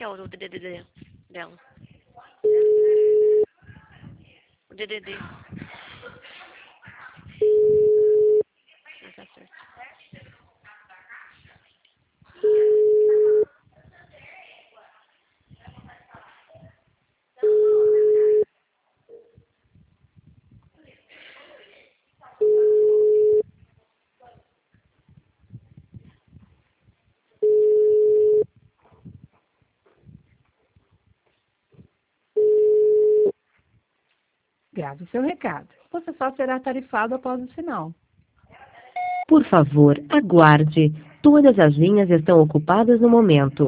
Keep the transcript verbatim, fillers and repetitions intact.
aqui, ó, o D D D dela. O D D D. Não tá certo. Grave seu recado. Você só será tarifado após o sinal. Por favor, aguarde. Todas as linhas estão ocupadas no momento.